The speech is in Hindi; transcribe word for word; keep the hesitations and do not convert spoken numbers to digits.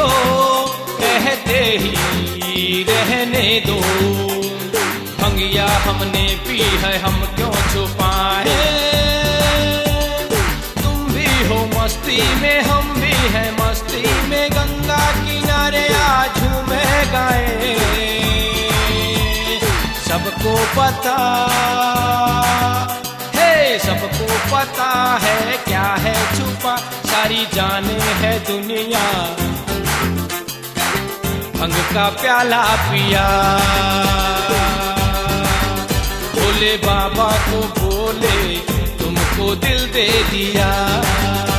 तो कहते ही रहने दो। भंगिया हमने पी है हम क्यों छुपाए, तुम भी हो मस्ती में हम भी हैं मस्ती में, गंगा किनारे आज झूमे गाए। सबको पता है सबको पता है क्या है छुपा, सारी जाने है दुनिया भंग का प्याला पिया। भोले बाबा को बोले तुमको दिल दे दिया।